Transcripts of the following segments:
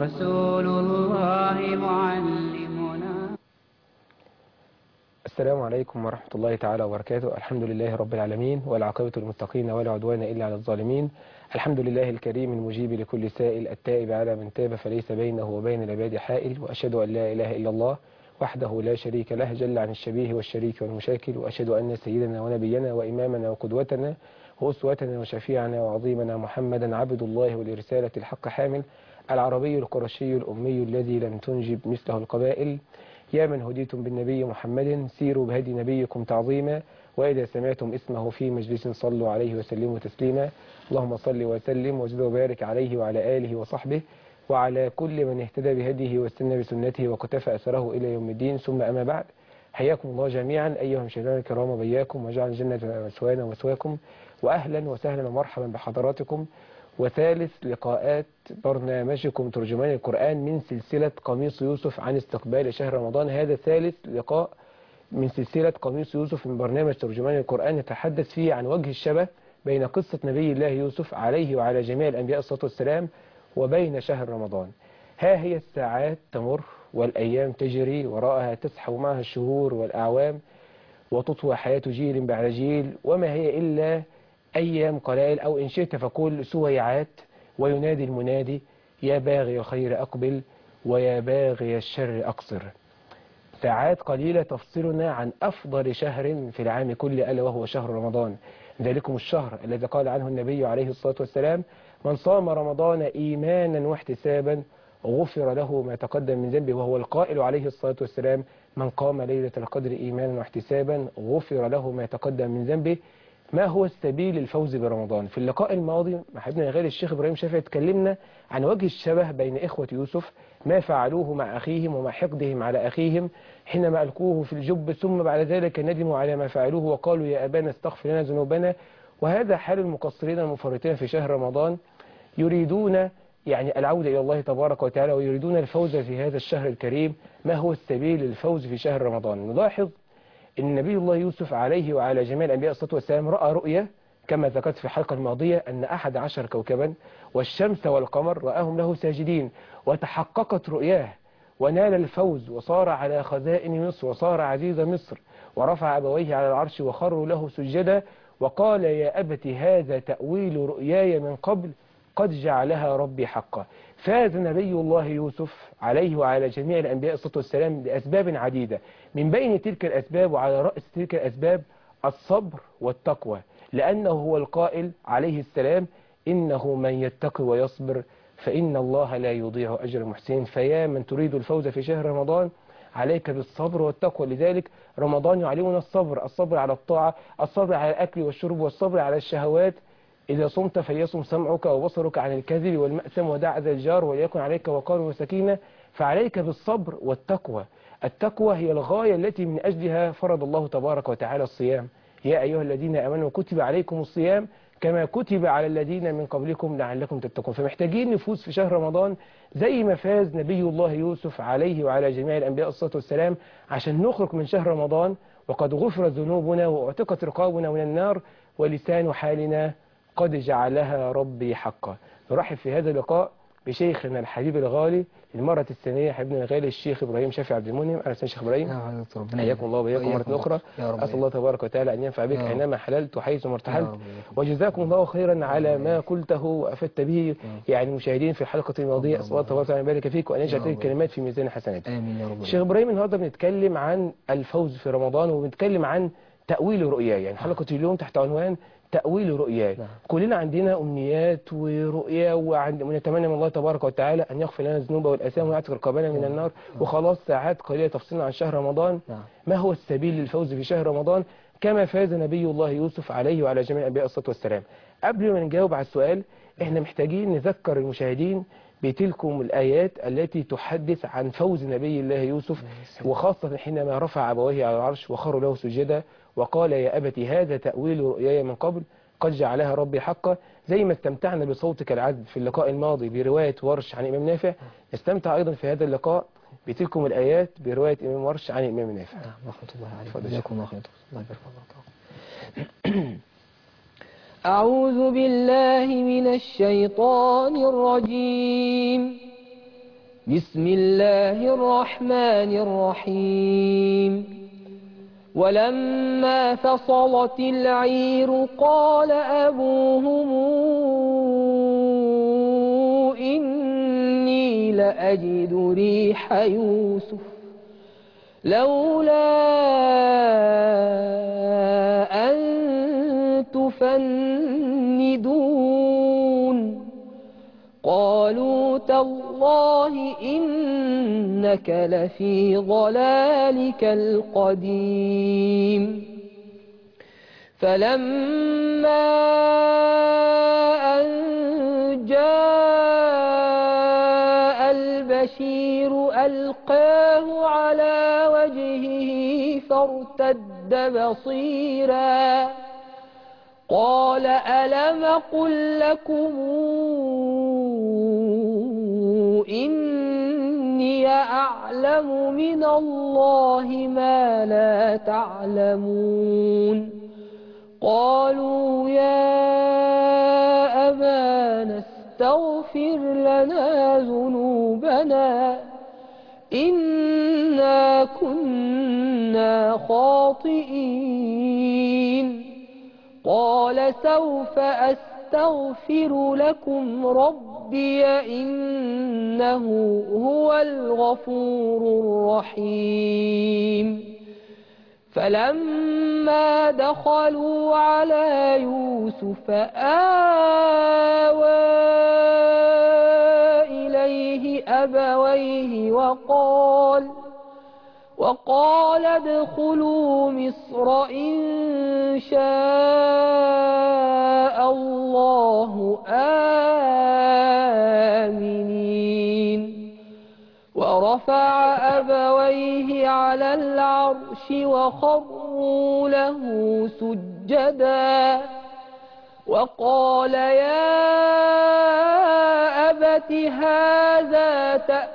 رسول الله معلمنا. السلام عليكم ورحمة الله تعالى وبركاته. الحمد لله رب العالمين، والعاقبة للمتقين ولا عدوان إلا على الظالمين. الحمد لله الكريم المجيب لكل سائل، التائب على من تاب فليس بينه وبين العباد حائل، وأشهد أن لا إله إلا الله وحده لا شريك له جل عن الشبيه والشريك والمشاكل، وأشهد أن سيدنا ونبينا وإمامنا وقدوتنا وأسوتنا وشفيعنا وعظيمنا محمدا عبد الله ولرسالة الحق حامل، العربي القرشي الأمي الذي لم تنجب مثله القبائل. يا من هديتم بالنبي محمد سيروا بهدي نبيكم تعظيما، وإذا سمعتم اسمه في مجلس صلوا عليه وسلموا تسليما. اللهم صل وسلم وزد وبارك عليه وعلى آله وصحبه وعلى كل من اهتدى بهديه واستنى بسنته وكتفى أثره إلى يوم الدين. ثم أما بعد، حياكم الله جميعا أيها المشاهدين الكرام وبياكم، وجعل الجنة مثوانا ومثواكم، وأهلا وسهلا ومرحبا بحضراتكم. وثالث لقاءات برنامجكم ترجمان القرآن من سلسلة قميص يوسف عن استقبال شهر رمضان. هذا ثالث لقاء من سلسلة قميص يوسف من برنامج ترجمان القرآن، نتحدث فيه عن وجه الشبه بين قصة نبي الله يوسف عليه وعلى جميع الأنبياء الصلاة والسلام وبين شهر رمضان. ها هي الساعات تمر والأيام تجري وراءها تزحف معها الشهور والأعوام، وتطوى حياة جيل بعد جيل، وما هي إلا أيام قلائل، أو إن شئت فقل سويعات. وينادي المنادي: يا باغي الخير أقبل ويا باغي الشر أقصر. ساعات قليلة تفصلنا عن أفضل شهر في العام كله، ألا وهو شهر رمضان. ذلكم الشهر الذي قال عنه النبي عليه الصلاة والسلام: من صام رمضان إيمانا واحتسابا غفر له ما تقدم من ذنبه. وهو القائل عليه الصلاة والسلام: من قام ليلة القدر إيمانا واحتسابا غفر له ما تقدم من ذنبه. ما هو السبيل للفوز برمضان؟ في اللقاء الماضي مع حبيبنا الغالي الشيخ إبراهيم شافعي اتكلمنا عن وجه الشبه بين إخوة يوسف، ما فعلوه مع أخيهم ومع حقدهم على أخيهم حينما ألقوه في الجب، ثم بعد ذلك ندموا على ما فعلوه وقالوا: يا أبانا استغفر لنا ذنوبنا. وهذا حال المقصرين المفرطين في شهر رمضان، يريدون العودة إلى الله تبارك وتعالى ويريدون الفوز في هذا الشهر الكريم. ما هو السبيل للفوز في شهر رمضان؟ نلاحظ إن نبي الله يوسف عليه وعلى جميع الأنبياء الصلاة والسلام رأى رؤية كما ذكرت في الحلقة الماضية، أن 11 كوكبا والشمس والقمر رآهم له ساجدين، وتحققت رؤياه ونال الفوز وصار على خزائن مصر وصار عزيز مصر، ورفع أبويه على العرش وخروا له سجدا، وقال: يا أبت هذا تأويل رؤياي من قبل قد جعلها ربي حقا. فاز نبي الله يوسف عليه وعلى جميع الأنبياء الصلاة والسلام لأسباب عديدة، من بين تلك الأسباب وعلى رأس تلك الأسباب الصبر والتقوى، لأنه هو القائل عليه السلام: إنه من يتقي ويصبر فإن الله لا يضيع أجر المحسنين. فيا من تريد الفوز في شهر رمضان، عليك بالصبر والتقوى. لذلك رمضان يعلمنا الصبر، الصبر على الطاعة، الصبر على الأكل والشرب، والصبر على الشهوات. إذا صمت فليصم سمعك وبصرك عن الكذب والمأثم ودع ذا الجار وليكن عليك وقار وسكينة. فعليك بالصبر والتقوى. التقوى هي الغاية التي من أجلها فرض الله تبارك وتعالى الصيام: يا أيها الذين آمنوا كتب عليكم الصيام كما كتب على الذين من قبلكم لعلكم تتقون. فمحتاجين نفوز في شهر رمضان زي ما فاز نبي الله يوسف عليه وعلى جميع الأنبياء الصلاة والسلام، عشان نخرج من شهر رمضان وقد غفرت ذنوبنا واعتقت رقابنا من النار، ولسان حالنا قد جعلها ربي حقا. نرحب في هذا اللقاء بشيخنا الحبيب الغالي للمرة الثانية، حبيبنا الغالي الشيخ إبراهيم شافعي عبد المنعم. أهلا وسهلا شيخ إبراهيم، حياكم الله وبياكم مرة أخرى. أسأل الله تبارك وتعالى أن ينفع بك أينما حللت وحيث ما ارتحلت، وجزاكم الله خيرا على ما قلته وأفدت به المشاهدين في الحلقة الماضية. أسأل الله تبارك وتعالى أن يبارك فيك وأن يجعل تلك الكلمات في ميزان حسناتك. آمين يا رب. شيخ إبراهيم، النهارده بنتكلم عن الفوز في رمضان، وبنتكلم عن تأويل رؤياي. حلقة اليوم تحت عنوان تأويل رؤياي. كلنا عندنا أمنيات ورؤيا، ونتمنى من الله تبارك وتعالى أن يغفر لنا الذنوب والآثام ويعتق رقابنا من النار. وخلاص ساعات قليلة تفصلنا عن شهر رمضان. ما هو السبيل للفوز في شهر رمضان كما فاز نبي الله يوسف عليه وعلى جميع الأنبياء الصلاة والسلام؟ قبل ما نجاوب على السؤال، احنا محتاجين نذكر المشاهدين بتلكم الآيات التي تحدث عن فوز نبي الله يوسف، وخاصة حينما رفع أبويه على العرش وخروا له سجدا وقال: يا أبت هذا تأويل رؤياي من قبل قد جعلها ربي حقا. زي ما استمتعنا بصوتك العذب في اللقاء الماضي برواية ورش عن إمام نافع، نستمتع أيضا في هذا اللقاء بتلكم الآيات برواية إمام ورش عن إمام نافع. رحمة الله عليكم. جزاكم الله خير. الله يبارك فيكم. أعوذ بالله من الشيطان الرجيم. بسم الله الرحمن الرحيم ولما فصلت العير قال أبوهم إني لأجد ريح يوسف لولا أن تفندون قالوا تالله إنك لفي ضلالك القديم فلما أن جاء البشير ألقاه على وجهه فارتد بصيرا قال ألم قل لكم إني أعلم من الله ما لا تعلمون قالوا يا أبانا استغفر لنا ذنوبنا إنا كنا خاطئين قال سوف أستغفر لكم ربي إنه هو الغفور الرحيم فلما دخلوا على يوسف آوى إليه أبويه وقال ادخلوا مصر إن شاء الله آمنين ورفع أبويه على العرش وخروا له سجدا وقال يا أبت هذا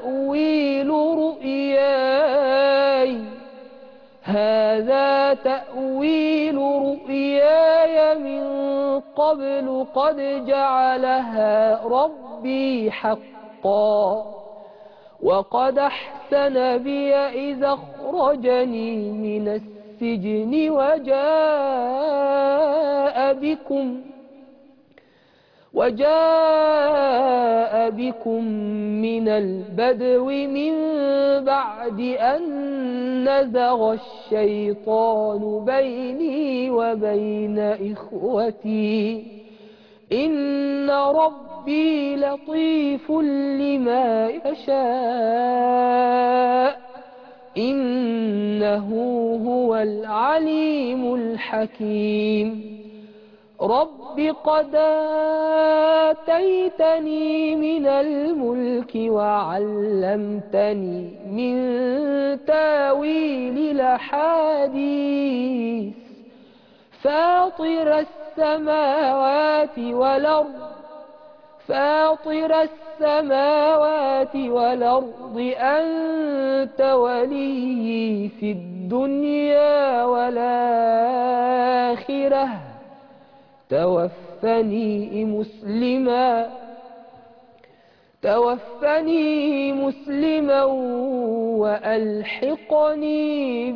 تأويل رؤياي من قبل قد جعلها ربي حقا وقد أحسن بي إذا أخرجني من السجن وجاء بكم من البدو من بعد أن نزغ الشيطان بيني وبين إخوتي إن ربي لطيف لما يشاء إنه هو العليم الحكيم رب قد آتيتني من الملك وعلمتني من تاويل الأحاديث فاطر السماوات والأرض أنت ولي في الدنيا والآخرة توفني مسلما وألحقني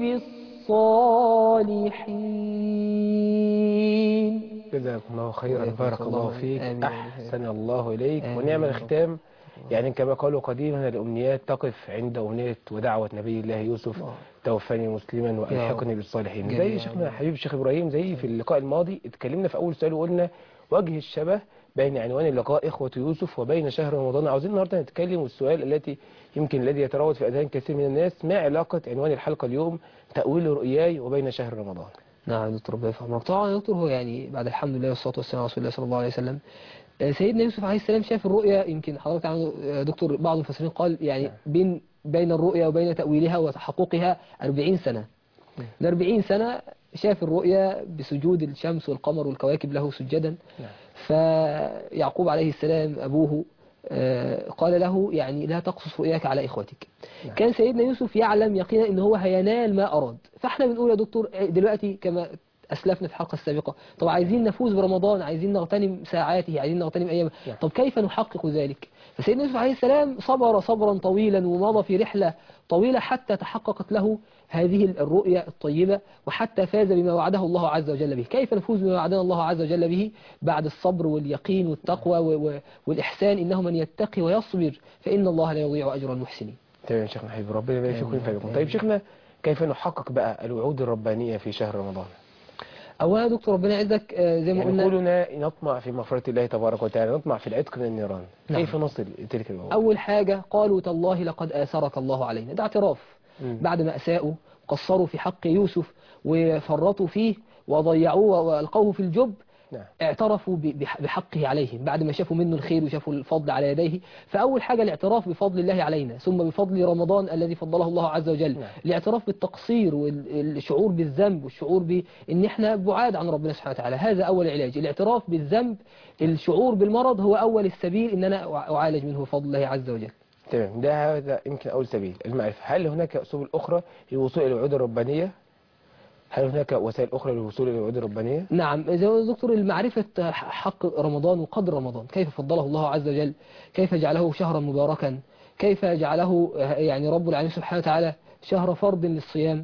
بالصالحين. جزاكم الله خيرا، بارك الله فيك، أحسن الله إليك، آمين. ونعم الختام. يعني كما قالوا قديما الأمنيات تقف عند أمنية ودعوة نبي الله يوسف توفني مسلما وألحقني بالصالحين. زي شيخنا حبيب الشيخ إبراهيم، زي في اللقاء الماضي اتكلمنا في أول سؤال وقلنا وجه الشبه بين عنوان اللقاء إخوة يوسف وبين شهر رمضان. عاوزين النهارده نتكلم، والسؤال الذي يتراود في أذهان كثير من الناس: ما علاقة عنوان الحلقة اليوم تأويل رؤياي وبين شهر رمضان؟ نعم دكتور، ربنا يفهمك. طبعا يا دكتور، هو يعني بعد الحمد لله والصلاة والسلام على رسول الله صلى الله عليه وسلم، سيدنا يوسف عليه السلام شاف الرؤيا. يمكن حضرتك عنه دكتور بعض المفسرين قال يعني بين الرؤيا وبين تأويلها وتحققها 40 سنة. من 40 سنة شاف الرؤيا بسجود الشمس والقمر والكواكب له سجدا. فيعقوب عليه السلام أبوه قال له يعني لا تقصص رؤياك على إخوتك. كان سيدنا يوسف يعلم يقينا إن هو هينال ما أراد. فاحنا بنقول يا دكتور دلوقتي كما أسلفنا في الحلقة السابقة. طب عايزين نفوز برمضان، عايزين نغتنم ساعاته، عايزين نغتنم أيامه، طب كيف نحقق ذلك؟ فسيدنا يوسف عليه السلام صبر صبرا طويلا ومضى في رحلة طويلة حتى تحققت له هذه الرؤيا الطيبة، وحتى فاز بما وعده الله عز وجل به. كيف نفوز بما وعدنا الله عز وجل به بعد الصبر واليقين والتقوى والإحسان؟ إنه من يتقي ويصبر فإن الله لا يضيع أجر المحسنين. تمام يا شيخنا حبيبي، ربنا يبارك فيكم وينفعكم. طيب شيخنا، كيف نحقق بقى الوعود الربانية في شهر رمضان؟ أولا يا دكتور ربنا يعزك، زي ما قلنا كلنا نطمع في مغفرة الله تبارك وتعالى، نطمع في العتق من النيران. كيف نصل تلك الوعود؟ أول حاجة قالوا تالله لقد آثرك الله علينا، ده اعتراف بعد ما أساءوا قصروا في حق يوسف وفرطوا فيه وضيعوه وألقوه في الجب. اعترفوا بحقه عليهم بعد ما شافوا منه الخير وشافوا الفضل على يديه. فأول حاجة الاعتراف بفضل الله علينا، ثم بفضل رمضان الذي فضله الله عز وجل. الاعتراف بالتقصير والشعور بالذنب والشعور بأن احنا بعاد عن ربنا سبحانه وتعالى، هذا أول العلاج. الاعتراف بالذنب، الشعور بالمرض هو أول السبيل أن أنا أعالج منه بفضل الله عز وجل. تمام، ده هذا يمكن أول سبيل المعرفة. هل هناك أسباب أخرى للوصول إلى الوعود الربانية؟ هل هناك وسائل أخرى للوصول إلى الوعود الربانية؟ نعم، زي ما دكتور المعرفة حق رمضان وقدر رمضان، كيف فضله الله عز وجل، كيف جعله شهرا مباركا، كيف جعله يعني رب العالمين سبحانه وتعالى شهر فرض للصيام.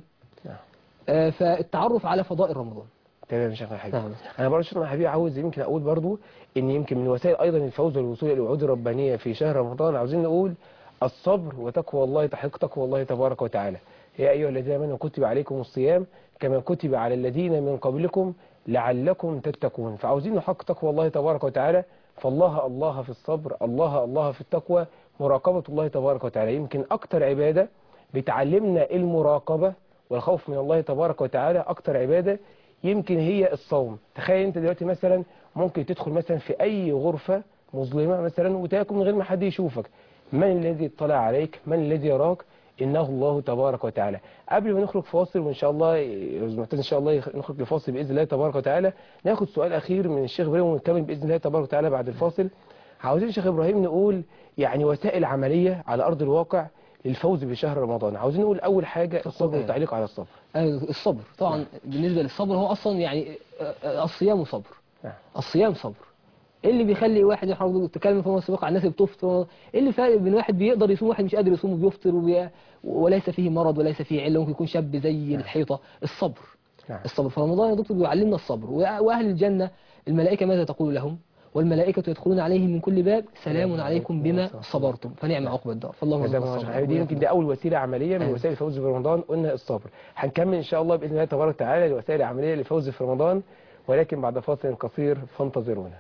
فالتعرف على فضائل رمضان. تمام يا شيخنا حبيبي. أنا برضه شيخنا حبيبي عاوز يمكن أقول برضه إن يمكن من وسائل أيضا الفوز والوصول إلى الوعود الربانية في شهر رمضان، عاوزين نقول الصبر وتقوى الله، تحقيق تقوى الله تبارك وتعالى. يا أيها الذين آمنوا كتب عليكم الصيام كما كتب على الذين من قبلكم لعلكم تتقون. فعاوزين نحقق تقوى الله تبارك وتعالى، فالله الله في الصبر، الله الله في التقوى، مراقبة الله تبارك وتعالى. يمكن أكتر عبادة بتعلمنا المراقبة والخوف من الله تبارك وتعالى، أكتر عبادة يمكن هي الصوم. تخيل أنت دلوقتي مثلا ممكن تدخل مثلا في أي غرفة مظلمة مثلا وتاكل من غير ما حد يشوفك. من الذي اطلع عليك؟ من الذي يراك؟ إنه الله تبارك وتعالى. قبل ما نخرج فاصل، وإن شاء الله إن شاء الله نخرج لفاصل بإذن الله تبارك وتعالى، ناخد سؤال أخير من الشيخ إبراهيم ونكمل بإذن الله تبارك وتعالى بعد الفاصل. عاوزين الشيخ إبراهيم نقول يعني وسائل عملية على أرض الواقع للفوز بشهر رمضان. عاوزين نقول أول حاجة الصبر والتعليق على الصبر. الصبر طبعا بالنسبة للصبر هو أصلا يعني الصيام صبر. الصيام صبر. ايه اللي بيخلي واحد يحاول تتكلم في السابقة عن الناس اللي بتفطر؟ ايه اللي فرق بين واحد بيقدر يصوم وواحد مش قادر يصوم وبيفطر وليس فيه مرض وليس فيه عله، ممكن يكون شاب زي الحيطة؟ الصبر. الصبر في رمضان يا دكتور بيعلمنا الصبر. واهل الجنة الملائكة ماذا تقول لهم؟ والملائكة يدخلون عليهم من كل باب سلام عليكم بما صبرتم فنعم عقبى الدار. فاللهم الصبر. دي يمكن دي اول وسيله عمليه من وسائل الفوز في رمضان، قلنا الصبر. هنكمل ان شاء الله باذن الله تبارك وتعالى الوسائل العمليه للفوز في رمضان، ولكن بعد فاصل قصير فانتظرونا.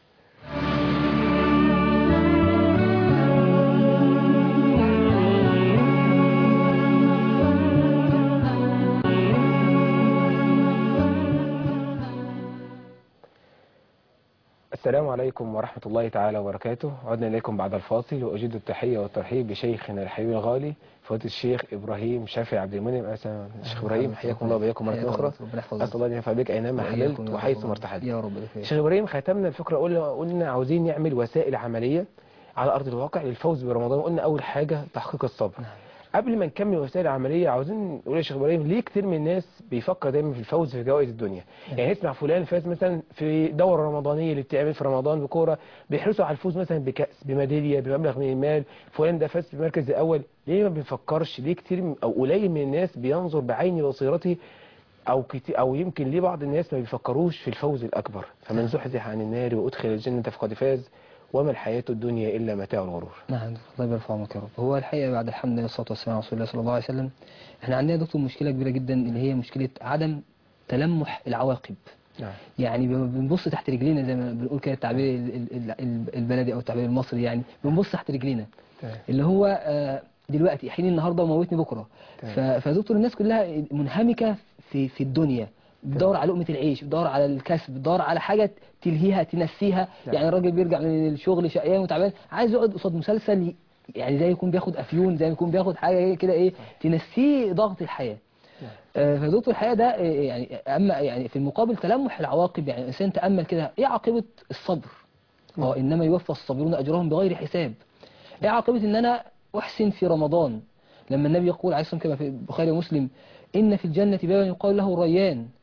السلام عليكم ورحمة الله تعالى وبركاته. عدنا إليكم بعد الفاصل، وأجد التحية والترحيب بشيخنا الحبيب الغالي فضيلة الشيخ إبراهيم شافعي عبد المنعم. شيخ إبراهيم حياكم الله وبياكم مرة أخرى. أسأل الله أن ينفع بك أينما حللت وحيث ما ارتحلت. يا رب. شيخ إبراهيم ختمنا الفكرة، قلنا عاوزين نعمل وسائل عملية على أرض الواقع للفوز برمضان. قلنا أول حاجة تحقيق الصبر. قبل ما نكمل وسائل عملية عاوزين نقول يا شيخ إبراهيم، ليه كتير من الناس بيفكر دايما في الفوز في جوائز الدنيا؟ يعني اسمع فلان فاز مثلا في دورة رمضانية اللي بتعمل في رمضان بكورة، بيحرصوا على الفوز مثلا بكأس، بميدالية، بمبلغ من المال، فلان ده فاز في المركز الأول. ليه ما بنفكرش؟ ليه كتير أو قليل من الناس بينظر بعين بصيرته أو يمكن ليه بعض الناس ما بيفكروش في الفوز الأكبر؟ فمن زحزح عن النار وأدخل الجنة فقد فاز وما الحياة الدنيا إلا متاع الغرور. نعم، الله يبارك في عمرك يا رب. هو الحقيقة بعد الحمد لله والصلاة والسلام على رسول الله صلى الله عليه وسلم، احنا عندنا دكتور مشكلة كبيرة جدا اللي هي مشكلة عدم تلمح العواقب. يعني بنبص تحت رجلينا زي ما بنقول كده التعبير البلدي أو التعبير المصري، يعني بنبص تحت رجلينا اللي هو دلوقتي حين النهاردة وموتني بكرة. فدكتور الناس كلها منهمكة في الدنيا، بتدور على لقمة العيش، بتدور على الكسب، بتدور على حاجة تلهيها تنسيها. يعني الراجل بيرجع من الشغل شقيان وتعبان عايز يقعد قصاد مسلسل، يعني زي يكون بياخد أفيون، زي يكون بياخد حاجة كده ايه تنسيه ضغط الحياة. فدكتور الحياة ده يعني أما يعني في المقابل تلمح العواقب، يعني الإنسان تأمل كده ايه عاقبة الصبر؟ إنما يوفى الصابرون أجرهم بغير حساب. ايه عاقبة إن أنا أحسن في رمضان؟ لما النبي يقول عليه الصلاة والسلام كما في البخاري ومسلم إن في الجنة بابا يقال له ريان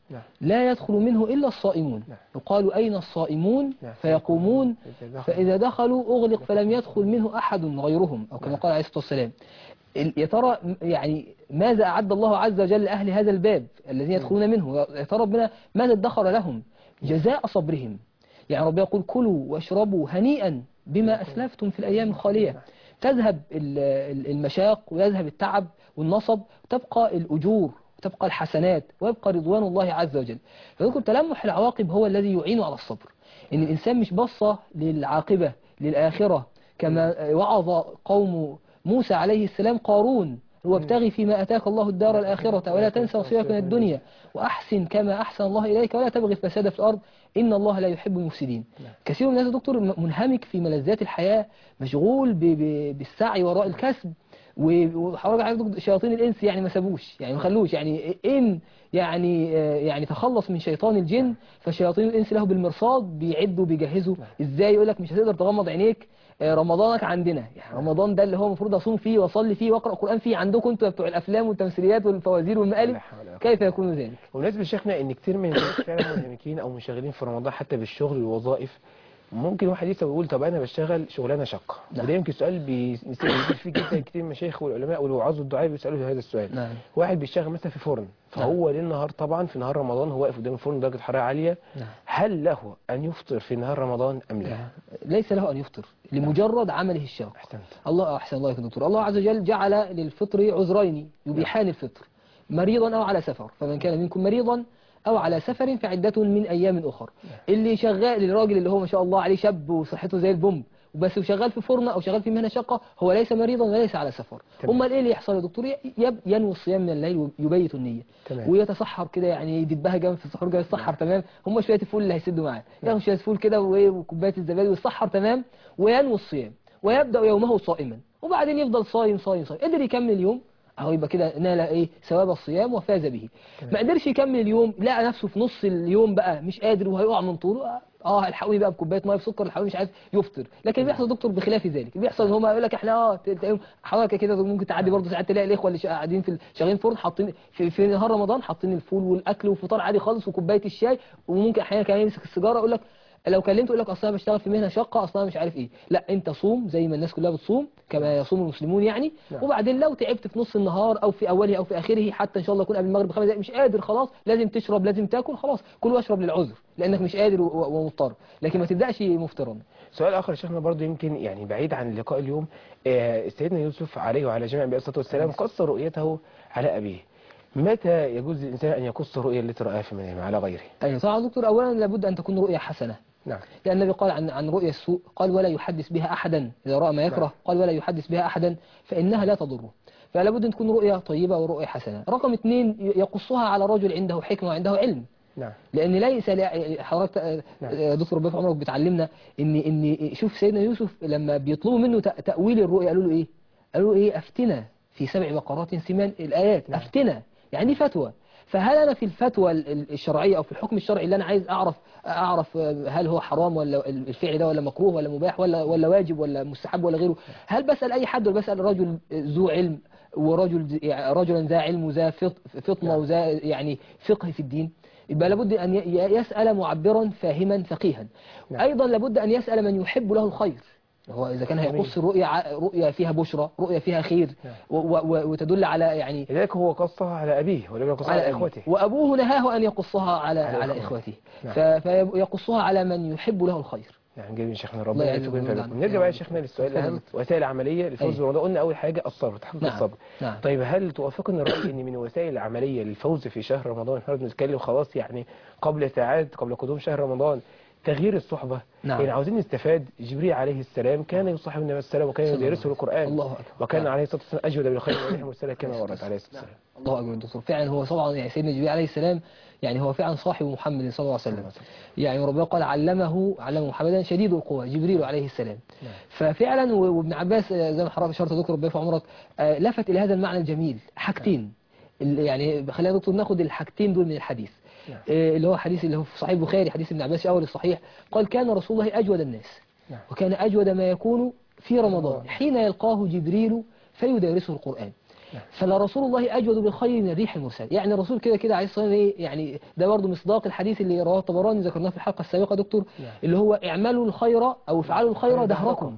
نعم. لا يدخل منه إلا الصائمون. نعم. يقال أين الصائمون؟ نعم. فيقومون فإذا دخلوا أغلق فلم يدخل منه أحد غيرهم، أو كما نعم. قال عليه الصلاة والسلام. يا ترى يعني ماذا أعد الله عز وجل لأهل هذا الباب الذين يدخلون منه؟ يا ترى ربنا ماذا ادخر لهم؟ جزاء صبرهم. يعني ربنا يقول كلوا واشربوا هنيئا بما أسلفتم في الأيام الخالية. تذهب المشاق ويذهب التعب والنصب، وتبقى الأجور وتبقى الحسنات ويبقى رضوان الله عز وجل. فذكر تلمح العواقب هو الذي يعين على الصبر. إن الإنسان مش بصة للعاقبة للآخرة كما وعظ قوم موسى عليه السلام قارون: وابتغي فيما أتاك الله الدار الآخرة ولا تنسى نصيبك من الدنيا وأحسن كما أحسن الله إليك ولا تبغي الفساد في الأرض إن الله لا يحب المفسدين. كثير من الناس دكتور منهمك في ملذات الحياة، مشغول بالسعي وراء الكسب، وحضرتك عارف شياطين الإنس يعني ما سابوش، يعني ما خلوش، يعني إن يعني تخلص من شيطان الجن فشياطين الإنس له بالمرصاد، بيعدوا بيجهزوا. إزاي؟ يقول لك مش هتقدر تغمض عينيك، رمضانك عندنا، يعني رمضان ده اللي هو المفروض اصوم فيه واصلي فيه واقرا قران فيه، عندكم انتوا بتوع الافلام والتمثيليات والفوازير والمقالب، كيف يكون ذلك؟ وبالنسبه لشيخنا ان كتير من الناس فعلا منهمكين او منشغلين في رمضان حتى بالشغل والوظائف. ممكن واحد يسأل ويقول طب انا بشتغل شغلانه شاقه، وده يمكن سؤال بيسأل فيه جدا كتير من المشايخ والعلماء والوعاظ والدعاء بيسالوا هذا السؤال. نعم. واحد بيشتغل مثلا في فرن، فهو ليل نهار طبعا في نهار رمضان هو واقف قدام الفرن درجه حراره عاليه. نعم. هل له ان يفطر في نهار رمضان ام لا؟ ليس له ان يفطر لمجرد عمله الشاق. احسنت. الله احسن الله يا دكتور. الله عز وجل جعل للفطر عذرين يبيحان الفطر: مريضا او على سفر، فمن كان منكم مريضا أو على سفر فعدة من أيام أخر. اللي شغال، الراجل اللي هو ما شاء الله عليه شاب وصحته زي البوم وبس وشغال في فرن أو شغال في مهنة شاقة، هو ليس مريضا وليس على سفر. أمال إيه اللي يحصل يا دكتور؟ ينوي الصيام من الليل ويبيت النية. تمام. ويتسحر كده، يعني يدبها جنب في السحور كده يتسحر تمام، هم شوية الفول اللي هيسدوا معاه، ياخد شوية فول كده وكوباية الزبادي ويتسحر تمام وينوي الصيام ويبدأ يومه صائما، وبعدين يفضل صايم صايم صايم، قدر يكمل اليوم اهو يبقى كده نال ايه ثواب الصيام وفاز به. ما قدرش يكمل اليوم، لقى نفسه في نص اليوم بقى مش قادر وهيقع من طوله، الحقوني بقى بكوبايه ميه بسكر، الحقوني مش عارف يفطر. لكن بيحصل دكتور بخلاف ذلك، بيحصل ان هم يقول لك احنا حضرتك كده ممكن تعدي برضه ساعات تلاقي الاخوه اللي قاعدين في شغالين فرن حاطين في نهار رمضان حاطين الفول والاكل وفطار عادي خالص وكوبايه الشاي، وممكن احيانا كمان يمسك السيجاره يقول لك لو كلمته يقول لك اصلا بشتغل في مهنه شاقه، اصلا مش عارف ايه. لا، انت صوم زي ما الناس كلها بتصوم كما يصوم المسلمون يعني. وبعدين لو تعبت في نص النهار او في اوله او في اخره، حتى ان شاء الله يكون قبل المغرب ب5 دقائق مش قادر، خلاص لازم تشرب لازم تاكل، خلاص كل واشرب للعذر لانك مش قادر ومضطر، لكن ما تبداش مفترا. سؤال اخر يا شيخنا برضه يمكن يعني بعيد عن اللقاء اليوم، سيدنا يوسف عليه وعلى جميع انبياء الصلاه والسلام قص رؤيته على ابيه. متى يجوز للانسان ان يقص الرؤيا التي راها في منامه على غيره؟ ايوه طبعا دكتور، اولا لابد ان تكون رؤيا حسنه. نعم. لأن النبي قال عن رؤيا السوء، قال ولا يحدث بها أحدا إذا رأى ما يكره. نعم. قال ولا يحدث بها أحدا فإنها لا تضره. فلا بد أن تكون رؤيا طيبة ورؤيا حسنة. رقم 2 يقصها على رجل عنده حكمة وعنده علم. نعم. لأن ليس حضرتك دكتور ربيع عمرك بتعلمنا إن شوف سيدنا يوسف لما بيطلبوا منه تأويل الرؤيا قالوا له إيه؟ قالوا له إيه؟ أفتنا في 7 بقرات سمان. الآيات. نعم. أفتنا يعني دي فتوى. فهل أنا في الفتوى الشرعية أو في الحكم الشرعي اللي أنا عايز أعرف هل هو حرام ولا الفعل ده ولا مكروه ولا مباح ولا واجب ولا مستحب ولا غيره، هل بسأل أي حد ولا بسأل رجل ذو علم رجلا ذا علم وذا فطنة وذا يعني فقه في الدين؟ يبقى لابد أن يسأل معبرا فاهما فقيها. أيضا لابد أن يسأل من يحب له الخير. هو إذا كان هيقص رؤيا فيها بشرى، رؤيا فيها خير وتدل على يعني لذلك هو قصها على أبيه ولم يقصها على إخوته، وأبوه نهاه أن يقصها على إخوته. فيقصها على من يحب له الخير. يعني جميل شيخنا، ربنا يتوب فيكم. نرجع بقى يا شيخنا للسؤال الأهم، وسائل عملية للفوز برمضان. قلنا أول حاجة الصبر، تحقيق الصبر. نعم. طيب هل توافقنا الرأي إن من وسائل العملية للفوز في شهر رمضان، احنا بنتكلم خلاص يعني قبل ساعات قبل قدوم شهر رمضان، تغيير الصحبة؟ نعم. يعني عاوزين نستفاد. جبريل عليه السلام كان يصاحب النبي صلى الله عليه وسلم وكان يدرسه القرآن. الله أكبر. وكان عليه الصلاة والسلام أجود بالخير والرحمة والسلام كما ورد عليه الصلاة والسلام. الله أكبر دكتور. فعلا هو طبعا يعني سيدنا جبريل عليه السلام يعني هو فعلا صاحب محمد صلى الله عليه وسلم. يعني ربنا قال علم محمدا شديد القوى جبريل عليه السلام. ففعلا وابن عباس زي ما حضرتك اشرت دكتور ربنا في عمرك لفت إلى هذا المعنى الجميل حاجتين. يعني خلينا دكتور ناخد الحاجتين دول من الحديث. اللي هو حديث اللي هو في صحيح البخاري، حديث ابن عباس أول الصحيح، قال كان رسول الله أجود الناس وكان أجود ما يكون في رمضان حين يلقاه جبريل فيدرسه القرآن. فلرسول الله أجود بالخير من الريح المرسلة. يعني الرسول كده كده عليه الصلاة والسلام يعني ده برضه مصداق الحديث اللي رواه الطبراني ذكرناه في الحلقة السابقة دكتور، اللي هو اعملوا الخير أو افعلوا الخير دهركم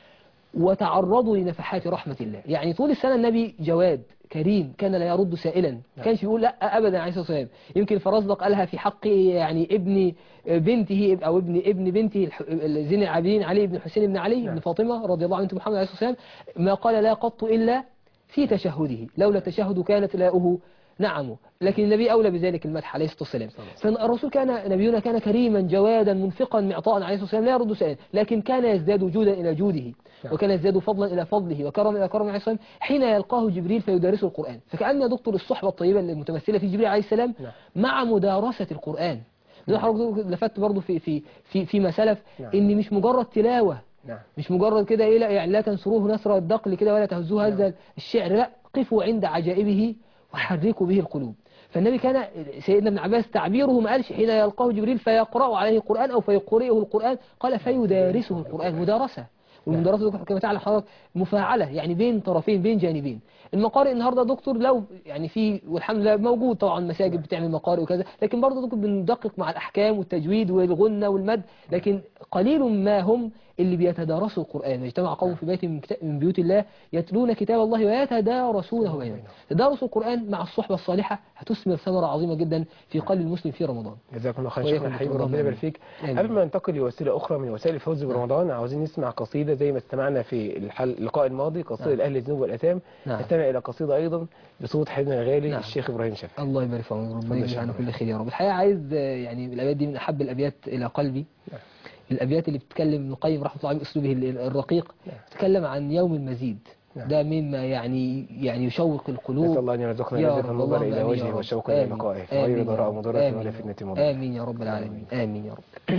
وتعرضوا لنفحات رحمة الله. يعني طول السنة النبي جواد كريم، كان لا يرد سائلا، ما كانش يقول لا أبدا عليه الصلاة والسلام. يمكن الفرزدق قالها في حق يعني ابن بنته أو ابن بنته زين العابدين علي بن حسين بن علي بن فاطمة رضي الله عنه محمد عليه الصلاة والسلام، ما قال لا قط إلا في تشهده، لولا تشهد كانت لاؤه نعم. لكن النبي أولى بذلك المدح عليه الصلاة والسلام. فالرسول كان نبينا كان كريما جوادا منفقا معطاء عليه الصلاة والسلام، لا يرد سائلا، لكن كان يزداد جودا إلى جوده، وكان يزداد فضلا إلى فضله وكرما إلى كرمه عليه الصلاة والسلام حين يلقاه جبريل فيدارسه القرآن. فكأن يا دكتور الصحبة الطيبة المتمثلة في جبريل عليه السلام مع مدارسة القرآن. حضرتك لفت برضه فيما سلف إن مش مجرد تلاوة، مش مجرد كده إيه، لا يعني لا تنصروه نصر الدقل كده ولا تهزوه هذا الشعر، لا قفوا عند عجائبه وحركوا به القلوب. فالنبي كان سيدنا ابن عباس تعبيره ما قالش حين يلقاه جبريل فيقرأ عليه القرآن أو فيقرئه القرآن، قال فيدارسه القرآن، مدارسة. والمدارسة كما تعالى حضرتك مفاعلة، يعني بين طرفين بين جانبين. المقارئ النهارده دكتور لو يعني في والحمد لله موجود طبعا مساجد بتعمل مقارئ وكذا، لكن برضه دكتور بندقق مع الأحكام والتجويد والغنة والمد، لكن قليل ما هم اللي بيتدارسوا القرآن. يجتمع قوم في بيت من بيوت الله يتلون كتاب الله ويتدارسونه بينهم. تدارس القرآن مع الصحبة الصالحة هتثمر ثمرة عظيمة جدا في قلب المسلم في رمضان. جزاكم الله خير شيخنا الحبيب، ربنا يبارك فيك. قبل ما ننتقل لوسيلة أخرى من وسائل الفوز برمضان، عاوزين نسمع قصيدة زي ما استمعنا في اللقاء الماضي، قصيدة لأهل الذنوب والآثام. نستمع إلى قصيدة أيضا بصوت حبيبنا الغالي الشيخ إبراهيم شافعي. الله يبارك فيك، ربنا يجزانا كل خير يا رب. الحقيقة عايز يعني الأبيات دي من أحب الأبيات إلى قلبي. الأبيات اللي بتتكلم ابن القيم رحمه الله عليه بأسلوبه الرقيق، تتكلم عن يوم المزيد. ده مما يعني يشوق القلوب. نسأل الله أن يرزقنا لذة النظر إلى وجهه والشوق إلى لقائه غير ضراء مضرة ولا فتنة مضرة. آمين يا رب العالمين. آمين يا رب.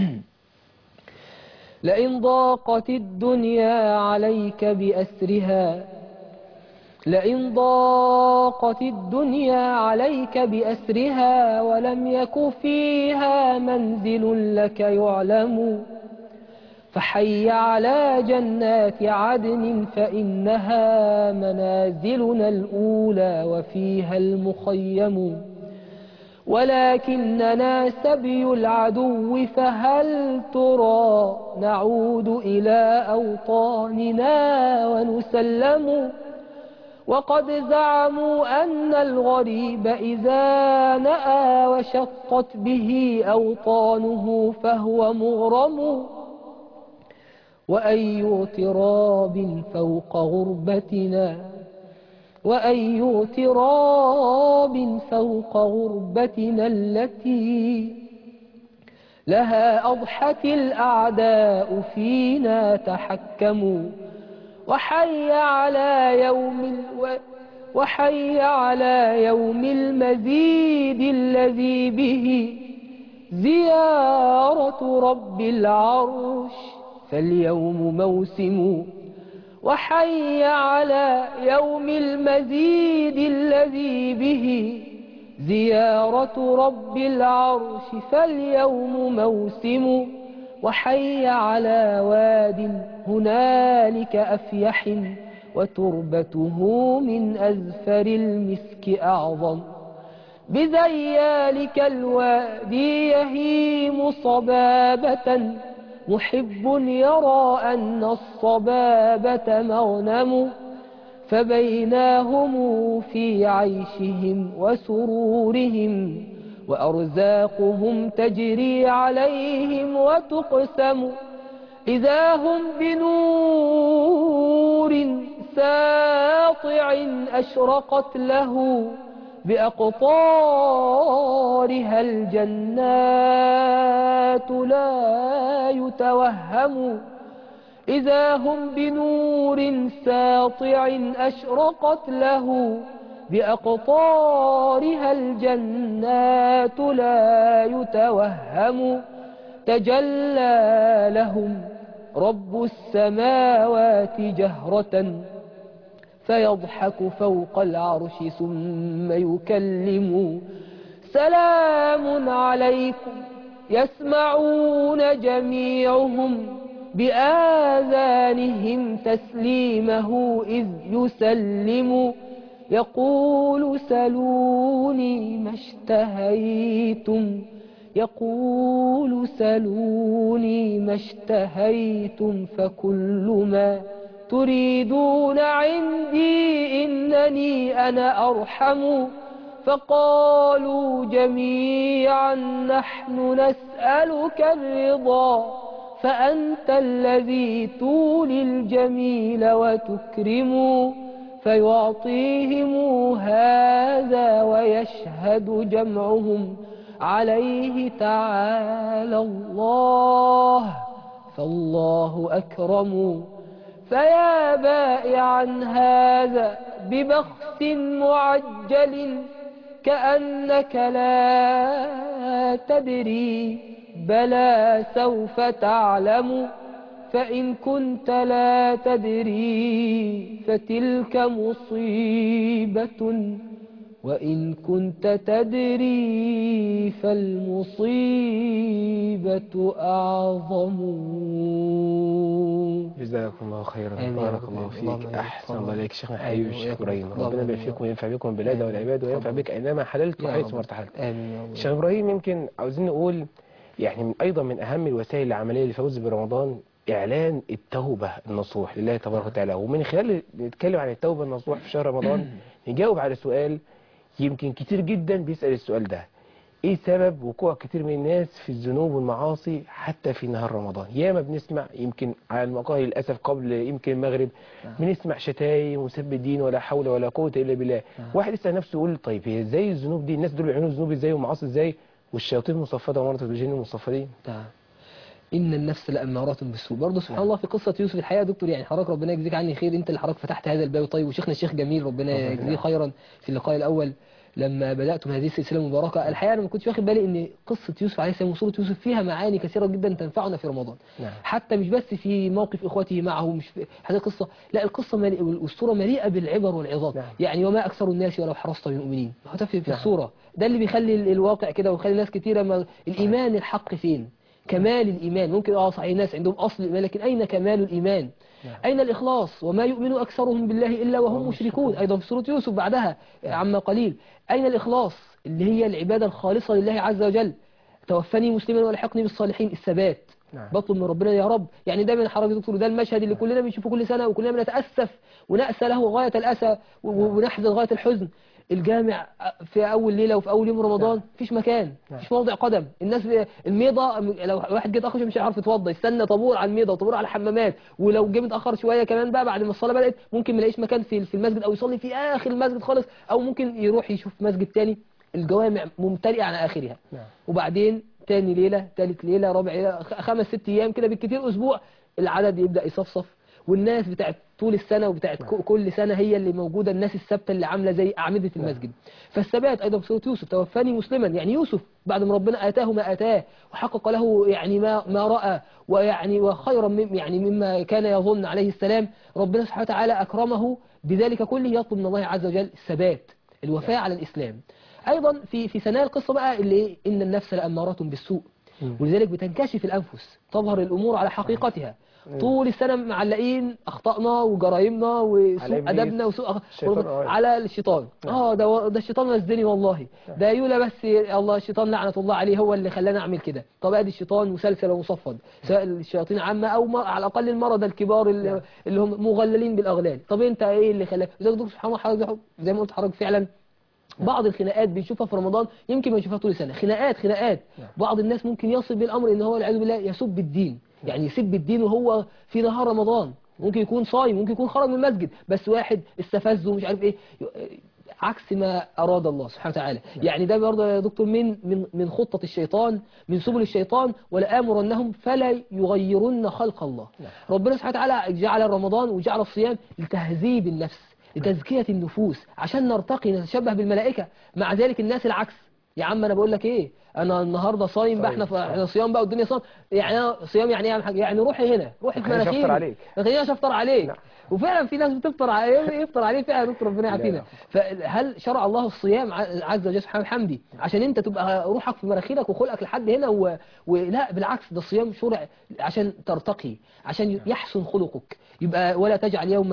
لئن ضاقت الدنيا عليك بأسرها، لئن ضاقت الدنيا عليك بأسرها ولم يك فيها منزل لك يعلم، فحي على جنات عدن فإنها منازلنا الأولى وفيها المخيم، ولكننا سبي العدو فهل ترى نعود إلى أوطاننا ونسلم، وقد زعموا أن الغريب إذا نأى وشقت به أوطانه فهو مغرم، وأي تراب فوق غربتنا، وأي تراب فوق غربتنا التي لها أضحت الأعداء فينا تحكموا، وحي على يوم المزيد الذي به زيارة رب العرش فاليوم موسم، وحي على يوم المزيد الذي به زيارة رب العرش فاليوم موسم، وحي على واد هنالك أفيح وتربته من أزفر المسك أعظم، بذيالك الوادي يهيم صبابة محب يرى أن الصبابة مغنم، فبيناهم في عيشهم وسرورهم وأرزاقهم تجري عليهم وتقسم، إذا هم بنور ساطع أشرقت له بأقطارها الجنات لا يتوهم، إذا هم بنور ساطع أشرقت له بأقطارها الجنات لا يتوهم، تجلى لهم رب السماوات جهرة فيضحك فوق العرش ثم يكلم، سلام عليكم يسمعون جميعهم بآذانهم تسليمه إذ يسلم، يقول سلوني ما اشتهيتم، يقول سلوني ما اشتهيتم فكل ما تريدون عندي إنني أنا أرحم. فقالوا جميعا نحن نسألك الرضا، فأنت الذي تولي الجميل وتكرم. فيعطيهم هذا ويشهد جمعهم عليه تعالى الله، فالله أكرم. فيا بائعا هذا ببخس معجل كأنك لا تدري بلى سوف تعلم. فإن كنت لا تدري فتلك مصيبة، وإن كنت تدري فالمصيبة أعظم. جزاكم الله خيرا، بارك الله فيك، أحسن الله إليك شيخنا حبيبي الشيخ إبراهيم. ربنا يبارك فيكم وينفع بكم البلاد والعباد وينفع بك أينما حللت وحيث ما ارتحلت. شيخ إبراهيم، يمكن عاوزين نقول يعني أيضا من أهم الوسائل العملية للفوز برمضان إعلان التوبة النصوح لله تبارك وتعالى. ومن خلال نتكلم عن التوبة النصوح في شهر رمضان نجاوب على سؤال يمكن كتير جدا بيسأل السؤال ده: ايه سبب وقوع كتير من الناس في الذنوب والمعاصي حتى في نهار رمضان؟ ياما بنسمع يمكن على المقاهي للاسف قبل يمكن المغرب بنسمع شتايم وسب الدين ولا حول ولا قوه الا بالله. واحد يسال نفسه يقول طيب هي ازاي الذنوب دي؟ الناس دول بيعملوا ذنوب ازاي ومعاصي ازاي والشياطين مصفده ومرضت بالجن مصفدين؟ إن النفس لأمارة بالسوء. برضه سبحان الله في قصة يوسف الحقيقة يا دكتور، يعني حضرتك ربنا يجزيك عني خير، أنت اللي حضرتك فتحت هذا الباب. طيب وشيخنا الشيخ جميل ربنا يجزيه خيرا في اللقاء الأول لما بدأتم هذه السلسلة المباركة، الحقيقة أنا ما كنتش واخد بالي إن قصة يوسف عليه السلام وسورة يوسف فيها معاني كثيرة جدا تنفعنا في رمضان. حتى مش بس في موقف إخوته معه، مش في هذه القصة، لا القصة والسورة مليئة بالعبر والعظات. يعني وما أكثر الناس ولو حرصت بالمؤمنين، هو في السورة ده اللي بيخلي الواقع كده ويخلي ناس كثيرة الإيمان الحق فين؟ كمال الإيمان. ممكن صحيح ناس عندهم أصل الإيمان، لكن أين كمال الإيمان؟ أين الإخلاص؟ وما يؤمن أكثرهم بالله إلا وهم مشركون، أيضا في سورة يوسف بعدها عما قليل. أين الإخلاص اللي هي العبادة الخالصة لله عز وجل؟ توفني مسلما والحقني بالصالحين، الثبات. بطلب من ربنا يا رب. يعني دايما حضرتك دكتور ده المشهد اللي كلنا بنشوفه كل سنة وكلنا بنتأسف ونأسى له غاية الأسى ونحزن غاية الحزن. الجامع في أول ليلة وفي أول يوم رمضان مفيش مكان، مفيش موضع قدم. الناس الميضة لو واحد جه متأخر مش هيعرف يتوضى، يستنى طابور على الميضة وطابور على الحمامات، ولو جه متأخر شوية كمان بقى بعد ما الصلاة بدأت ممكن ما يلاقيش مكان في المسجد أو يصلي في آخر المسجد خالص، أو ممكن يروح يشوف مسجد تاني. الجوامع ممتلئة على آخرها. وبعدين تاني ليلة، تالت ليلة، رابع ليلة، 5-6 أيام كده بالكثير، أسبوع، العدد يبدأ يصفصف. والناس بتاعت طول السنة وبتاعت كل سنة هي اللي موجودة، الناس الثابتة اللي عاملة زي أعمدة المسجد. فالثبات أيضا في سورة يوسف، توفاني مسلما، يعني يوسف بعد ما ربنا آتاه ما آتاه وحقق له يعني ما رأى ويعني وخيرا يعني مما كان يظن عليه السلام، ربنا سبحانه وتعالى أكرمه بذلك كله. يطلب من الله عز وجل الثبات، الوفاء على الإسلام. أيضا في ثنايا القصة بقى اللي إن النفس لأمارة بالسوء، ولذلك بتنكشف الأنفس، تظهر الأمور على حقيقتها. طول السنة معلقين أخطأنا وجرايمنا وسوء أدبنا وسوء على الشيطان. ده الشيطان وزني والله، ده يولا بس الله الشيطان لعنة الله عليه هو اللي خلانا أعمل كده. طب أدي الشيطان مسلسل ومصفد، سواء الشياطين عامة أو على الأقل المرضى الكبار اللي هم مغللين بالأغلال. طب أنت إيه اللي خلاك؟ سبحان الله زي ما قلت حضرتك فعلا بعض الخناقات بنشوفها في رمضان يمكن ما نشوفها طول السنة. خناقات بعض الناس ممكن يصل بالأمر إن هو والعياذ بالله يسب الدين، يعني يسب الدين وهو في نهار رمضان. ممكن يكون صايم، ممكن يكون خرج من المسجد، بس واحد استفزه مش عارف ايه، عكس ما أراد الله سبحانه وتعالى. يعني ده برضه يا دكتور من خطة الشيطان، من سبل الشيطان. ولآمرنهم فلا يغيرن خلق الله. ربنا سبحانه وتعالى جعل رمضان وجعل الصيام لتهذيب النفس، لتزكية النفوس، عشان نرتقي نتشبه بالملائكة. مع ذلك الناس العكس. يا عم انا بقول لك ايه، انا النهارده صايم بقى، احنا صيام بقى والدنيا صيام، يعني انا صيام يعني ايه يعني روحي هنا، روحي في مناخيري، خليني افطر عليك. وفعلا في ناس بتفطر عليه، يفطر عليه فعلا دكتور ربنا يعافينا. فهل شرع الله الصيام عز وجل سبحانه وحمدي عشان انت تبقى روحك في مناخيرك وخلقك لحد هنا ولا بالعكس، ده الصيام شرع عشان ترتقي، عشان يحسن خلقك. يبقى ولا تجعل يوم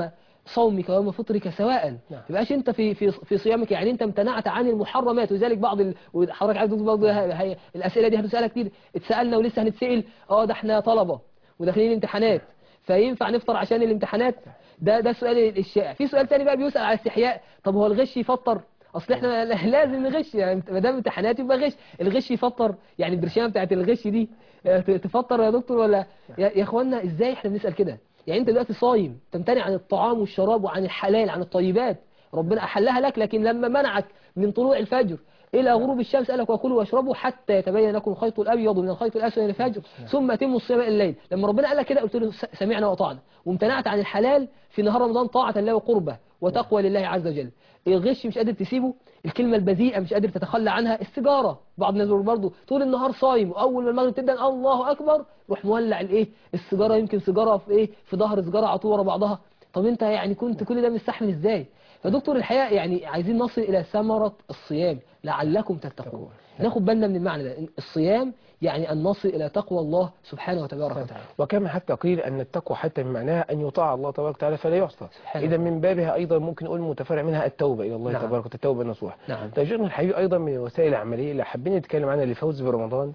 صومك ويوم فطرك سواء. نعم. يبقاش انت في صيامك يعني انت امتنعت عن المحرمات. وذلك بعض وحضرتك عايز برضه الاسئله دي هنسالها كتير، اتسالنا ولسه هنتسال. ده احنا طلبه وداخلين امتحانات، فينفع نفطر عشان الامتحانات؟ ده السؤال الشائع. في سؤال تاني بقى بيسال على استحياء، طب هو الغش يفطر؟ اصل احنا لازم نغش، يعني ما دام امتحانات يبقى غش. الغش يفطر؟ يعني البرشامه بتاعت الغش دي تفطر يا دكتور ولا؟ يا اخوانا ازاي احنا بنسال كده؟ يعني انت دلوقتي صايم تمتنع عن الطعام والشراب وعن الحلال، عن الطيبات، ربنا احلها لك، لكن لما منعك من طلوع الفجر الى غروب الشمس قال لك وكلوا واشربوا حتى يتبين لكم الخيط الابيض من الخيط الاسود من الفجر ثم اتموا الصيام الى الليل. لما ربنا قال لك كده قلت له سمعنا واطعنا، وامتنعت عن الحلال في نهار رمضان طاعه لله وقربه وتقوى لله عز وجل. الغش مش قادر تسيبه، الكلمه البذيئه مش قادر تتخلى عنها، السيجاره بعض الناس برضه طول النهار صايم واول ما المغرب تبدا الله اكبر روح مولع السيجاره، يمكن سيجاره في ظهر سيجاره على طول ورا بعضها. طب انت يعني كنت كل ده مستحمل ازاي؟ فدكتور الحقيقه يعني عايزين نصل الى ثمره الصيام لعلكم تتقون. ناخد بالنا من المعنى ده، الصيام يعني ان نصل الى تقوى الله سبحانه وتبارك وتعالى. وكما حتى قيل ان التقوى حتى من معناها ان يطاع الله تبارك وتعالى فلا يعصى، اذا من بابها ايضا ممكن نقول متفرع منها التوبه الى الله. نعم. تبارك وتعالى التوبه النصوح. نعم. تشجيعنا الحقيقي ايضا من الوسائل العمليه اللي حابين نتكلم عنها للفوز برمضان،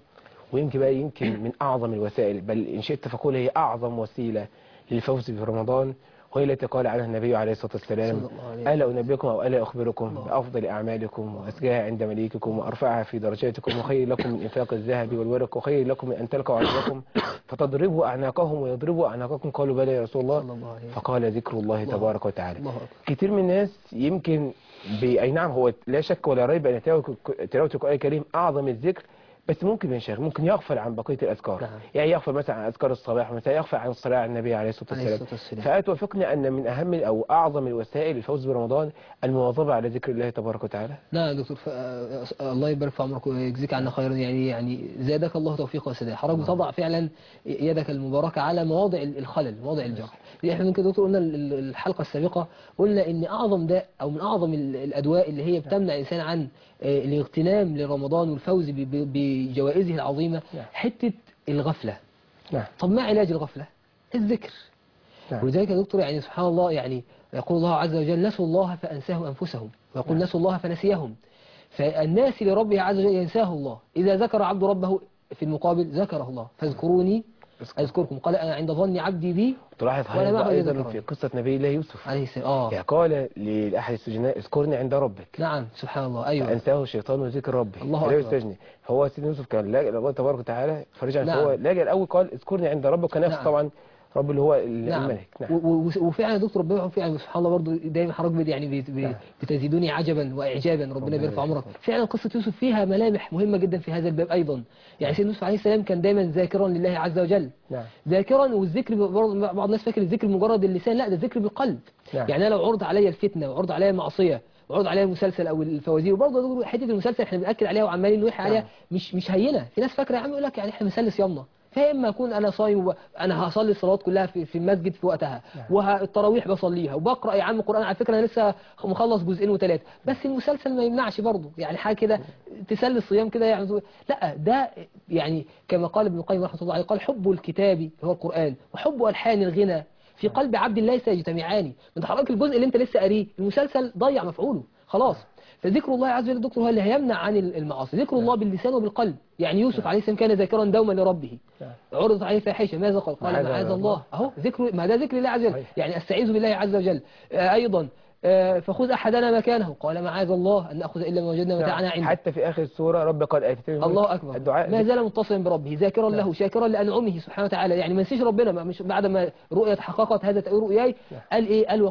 ويمكن من اعظم الوسائل، بل ان شئت فقول هي اعظم وسيله للفوز برمضان، وهي التي قال عنها النبي عليه الصلاة والسلام: ألا أنبئكم أو ألا أخبركم بأفضل أعمالكم وأزكاها عند مليككم وأرفعها في درجاتكم وخير لكم من إنفاق الذهب والورق وخير لكم من أن تلقوا عدوكم فتضربوا أعناقهم ويضربوا أعناقكم؟ قالوا بلى يا رسول الله. فقال: ذكر الله تبارك وتعالى. كتير من الناس يمكن أي نعم هو لا شك ولا ريب أن تلاوة القرآن الكريم أعظم الذكر، بس ممكن ينشغل، ممكن يغفل عن بقية الأذكار. نعم. يعني يغفل مثلا عن أذكار الصباح، مثلا يغفل عن الصلاة على النبي عليه الصلاة والسلام. فأتوافقنا أن من أهم أو أعظم الوسائل للفوز برمضان المواظبة على ذكر الله تبارك وتعالى. نعم دكتور، الله يبارك في عمرك ويجزيك عنا خيرا. يعني زادك الله توفيق وسداد. حضرتك بتضع فعلا يدك المباركة على مواضع الخلل، مواضع الجرح. احنا ممكن دكتور قلنا الحلقة السابقة قلنا ان اعظم داء او من اعظم الادواء اللي هي بتمنع الانسان عن الاغتنام لرمضان والفوز بجوائزه العظيمة حتة الغفلة. طب ما علاج الغفلة؟ الذكر. ولذلك يا دكتور يعني سبحان الله، يعني يقول الله عز وجل: نسوا الله فأنساهم أنفسهم، ويقول نسوا الله فنسيهم. فالناس لربه عز وجل ينساه الله. إذا ذكر عبد ربه في المقابل ذكره الله: فاذكروني أذكركم. قال: أنا عند ظن عبدي بي. تلاحظ هذا أيضا في قصة نبي الله يوسف عليه السلام. يعني قال لأحد السجناء: اذكرني عند ربك. نعم سبحان الله. أيوة. فأنساه الشيطان ذكر ربه. الله أكبر. السجن. هو سيدنا يوسف كان لاجئ الله تبارك وتعالى فرجع. نعم. فهو لاجئ الأول قال: اذكرني عند ربك، كان نفسه. نعم. طبعا رب اللي هو الملك. نعم. وفعلا يا دكتور ربنا فعلا سبحان الله برضه دايما حضرتك يعني بتزيدوني عجبا واعجابا. ربنا يبارك في عمرك. فعلا قصه يوسف فيها ملامح مهمه جدا في هذا الباب ايضا. يعني سيدنا يوسف عليه السلام كان دايما ذاكرا لله عز وجل. نعم. ذاكرا، والذكر بعض الناس فاكر الذكر مجرد اللسان، لا ده الذكر بالقلب. نعم. يعني انا لو عرض عليا الفتنه وعرض عليا المعصيه وعرض عليا المسلسل او الفوازير، وبرضه حته المسلسل احنا بنأكد عليها وعمالين نوحي عليها. مش هينه. في ناس فاكره يا عم يقول لك يعني احنا بنسلس يومنا، فاما اكون انا صايم انا هصلي الصلوات كلها في المسجد في وقتها، والتراويح بصليها وبقرا يا عم قران. على فكره انا لسه مخلص جزئين وثلاثه، بس المسلسل ما يمنعش برضه يعني حاجه كده تسلي الصيام كده يعني. لا ده يعني كما قال ابن القيم رحمه الله عليه، قال: حب الكتاب هو القران وحب الحان الغنى في قلب عبد الله سيجتمعان. من حضرتك الجزء اللي انت لسه قاريه المسلسل ضيع مفعوله خلاص. فذكر الله عز وجل دكتور هو اللي هيمنع عن المعاصي. ذكر الله باللسان وبالقلب. يعني يوسف عليه السلام كان ذاكرا دوما لربه. عرضت عليه فاحشه ماذا قال؟ قال: معاذ الله. اهو ذكر، ما ده ذكر الله عز وجل. يعني استعيذ بالله عز وجل. ايضا فخذ احدنا مكانه، قال: معاذ الله ان ناخذ الا ما وجدنا متاعنا عنده. حتى في اخر السوره رب قد اتيتني الله اكبر. الدعاء ما زال متصلا بربه ذاكرا له شاكرا لانعمه سبحانه وتعالى. يعني ما نسيش ربنا، مش بعد ما رؤيا تحققت هذا تأويل رؤياي قال ايه؟ قال: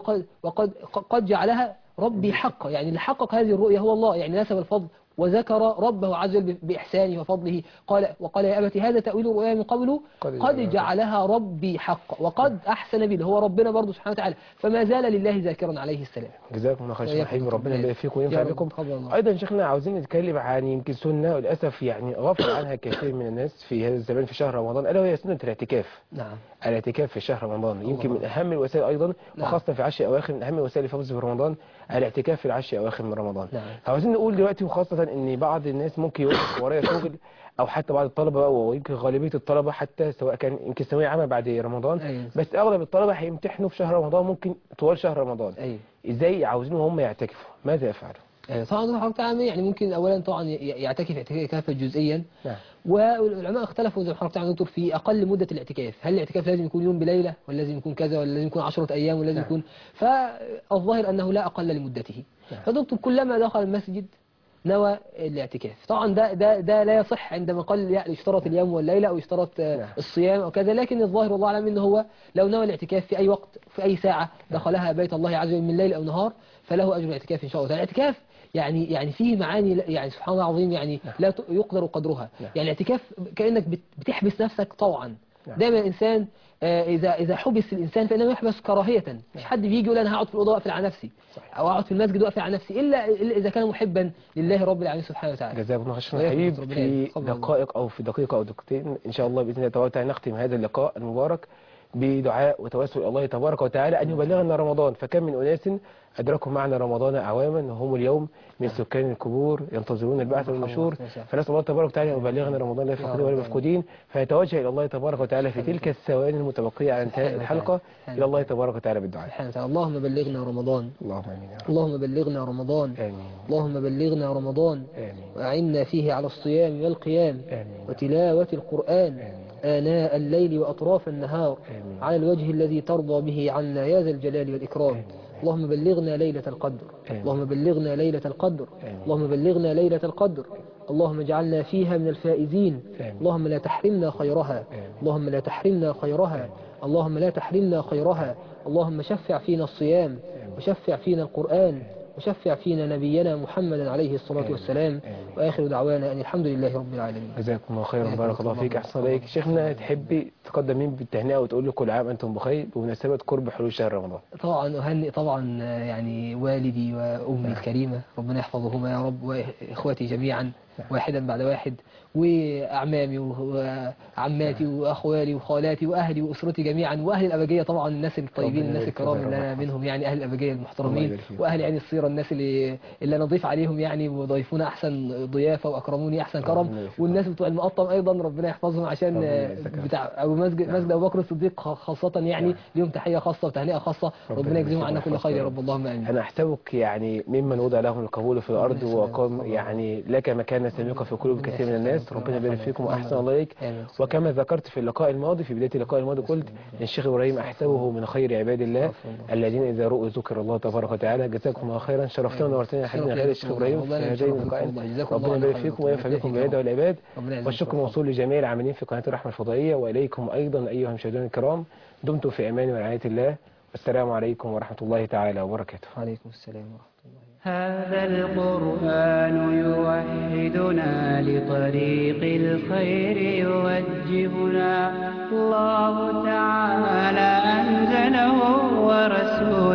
وقد جعلها ربي حقا. يعني اللي حقق هذه الرؤيا هو الله، يعني نسب الفضل وذكر ربه عز وجل بإحسانه وفضله. وقال: يا أبت هذا تأويل رؤيا من قبله قد جعلها ربي حقا وقد أحسن بي، هو ربنا برضه سبحانه وتعالى. فما زال لله ذاكرا عليه السلام. جزاكم الله خير شيخ حبيبي، ربنا يبارك فيكم وينفع بكم. أيضا شيخنا عاوزين نتكلم عن يمكن سنة وللأسف يعني غفل عنها كثير من الناس في هذا الزمان في شهر رمضان، ألا وهي سنة الاعتكاف. نعم. الاعتكاف في شهر رمضان يمكن من أهم الوسائل أيضا، وخاصة في 10 أواخر من أهم وسائل الفوز في رمضان الاعتكاف في 10 أواخر من رمضان. نعم. عاوزين نقول دلوقتي وخاصة خاصة ان بعض الناس ممكن يوقف ورايا شغل، او حتى بعض الطلبة بقى، ويمكن غالبية الطلبة حتى سواء كان يمكن ثانوية عامة بعد رمضان، أيوة. بس اغلب الطلبة هيمتحنوا في شهر رمضان، ممكن طوال شهر رمضان. أيوة. ازاي عاوزين هم يعتكفوا؟ ماذا يفعلوا؟ طبعا حضرتك تعالى يعني ممكن اولا طبعا يعتكف اعتكافا جزئيا. نعم. والعلماء اختلفوا زي ما حضرتك تعالى دكتور في اقل مده الاعتكاف، هل الاعتكاف لازم يكون يوم بليله، ولا لازم يكون كذا، ولا لازم يكون 10 ايام، ولا لازم نعم. يكون، فالظاهر انه لا اقل لمدته. نعم. فدكتور كلما دخل المسجد نوى الاعتكاف. طبعا ده لا يصح عندما قال يعني اشترط اليوم والليله او اشترط الصيام او كذا، لكن الظاهر والله اعلم انه هو لو نوى الاعتكاف في اي وقت في اي ساعه دخلها بيت الله عز وجل من ليل او نهار فله اجر الاعتكاف ان شاء الله. الاعتكاف يعني فيه معاني يعني سبحان الله العظيم، يعني لا يقدر قدرها. يعني الاعتكاف كانك بتحبس نفسك طوعا. دايما الانسان إذا حبس الإنسان فإنه يحبس كراهية. مش حد بيجي يقول أنا هقعد في الأوضة وأقفل على نفسي، أو أقعد في المسجد وأقفل على نفسي، إلا إذا كان محبا لله رب العالمين سبحانه وتعالى. جزاك الله خير حبيب. في دقائق أو في دقيقة أو دقيقتين إن شاء الله بإذن الله تعالى نختم هذا اللقاء المبارك بدعاء وتوسل الله تبارك وتعالى أن يبلغنا رمضان. فكم من أناس أدركوا معنا رمضان أعواما هم اليوم من سكان القبور ينتظرون البعث والنشور، فنسأل الله تبارك وتعالى أن يبلغنا رمضان لا فقير ولا مفقودين، فيتوجه إلى الله تبارك وتعالى في تلك الثواني المتبقية على انتهاء الحلقة إلى الله تبارك وتعالى بالدعاء. اللهم بلغنا رمضان، اللهم آمين. اللهم بلغنا رمضان، آمين. اللهم بلغنا رمضان، آمين. وأعنا فيه على الصيام والقيام آمين. وتلاوة القرآن آناء الليل وأطراف النهار على الوجه الذي ترضى به عنا يا ذا الجلال والإكرام. اللهم بلغنا ليلة القدر، اللهم بلغنا ليلة القدر، اللهم بلغنا ليلة القدر، اللهم اجعلنا فيها من الفائزين، اللهم لا تحرمنا خيرها، اللهم لا تحرمنا خيرها، اللهم لا تحرمنا خيرها، اللهم شفع فينا الصيام وشفع فينا القرآن وشفع فينا نبينا محمدا عليه الصلاة والسلام. وآخر دعوانا أن الحمد لله رب العالمين. جزاكم الله خيرا، بارك الله فيك، أحسن عليك. شيخنا تحبي تقدم مين بالتهنئة وتقول له كل عام أنتم بخير بمناسبة قرب حلول شهر رمضان؟ طبعا أهنئ طبعا يعني والدي وأمي الكريمة ربنا يحفظهما يا رب، وإخوتي جميعا واحدا بعد واحد، وأعمامي وعماتي وأخوالي وخالاتي وأهلي وأسرتي جميعا، وأهل الأبجية طبعا الناس الطيبين الناس الكرام اللي أنا منهم، يعني أهل الأبجية المحترمين، وأهل عين الصيرة الناس اللي أنا ضيف عليهم يعني، وضيفونا أحسن ضيافة وأكرموني أحسن كرم، والناس بتوع المقطم أيضا ربنا يحفظهم، عشان بتاع أبو مسجد أبو بكر الصديق خاصة يعني ليهم تحية خاصة وتهنئة خاصة، ربنا يجزيهم عنا كل خير يا رب، اللهم آمين. أنا أحسبك يعني ممن وضع لهم القبول في الأرض وقام يعني لك مكانة سامقة في قلوب كثير من الناس، ربنا يبارك فيكم وأحسن الله إليك. وكما ذكرت في اللقاء الماضي في بداية اللقاء الماضي قلت إن الشيخ إبراهيم أحسبه من خير عباد الله الذين إذا رؤوا ذكر الله تبارك وتعالى. جزاكم الله خيرا، شرفتنا ونورتنا يا حبيبنا الغالي الشيخ إبراهيم في هذين اللقاءين، ربنا يبارك فيكم وينفع بكم بالعباد والعباد. والشكر موصول لجميع العاملين في قناة الرحمة الفضائية، وإليكم أيضا أيها المشاهدون الكرام، دمتم في أمان ورعاية الله، والسلام عليكم ورحمة الله تعالى وبركاته. وعليكم السلام ورحمة الله. هذا القرآن يوحدنا لطريق الخير يوجهنا، الله تعالى أنزله ورسوله